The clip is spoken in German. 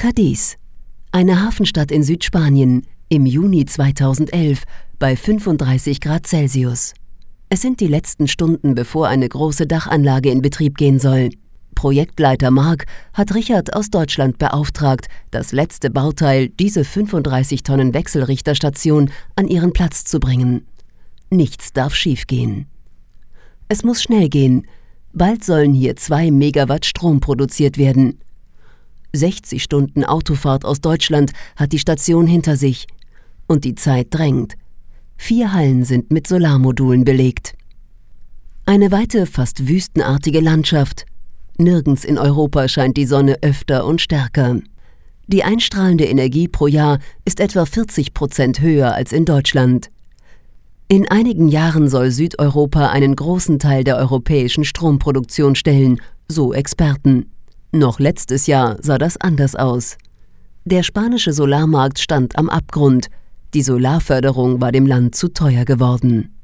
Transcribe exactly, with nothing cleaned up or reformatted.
Cadiz, eine Hafenstadt in Südspanien, im Juni zweitausendelf bei fünfunddreißig Grad Celsius. Es sind die letzten Stunden, bevor eine große Dachanlage in Betrieb gehen soll. Projektleiter Mark hat Richard aus Deutschland beauftragt, das letzte Bauteil, diese fünfunddreißig Tonnen Wechselrichterstation, an ihren Platz zu bringen. Nichts darf schiefgehen. Es muss schnell gehen. Bald sollen hier zwei Megawatt Strom produziert werden. sechzig Stunden Autofahrt aus Deutschland hat die Station hinter sich. Und die Zeit drängt. Vier Hallen sind mit Solarmodulen belegt. Eine weite, fast wüstenartige Landschaft. Nirgends in Europa scheint die Sonne öfter und stärker. Die einstrahlende Energie pro Jahr ist etwa vierzig Prozent höher als in Deutschland. In einigen Jahren soll Südeuropa einen großen Teil der europäischen Stromproduktion stellen, so Experten. Noch letztes Jahr sah das anders aus. Der spanische Solarmarkt stand am Abgrund. Die Solarförderung war dem Land zu teuer geworden.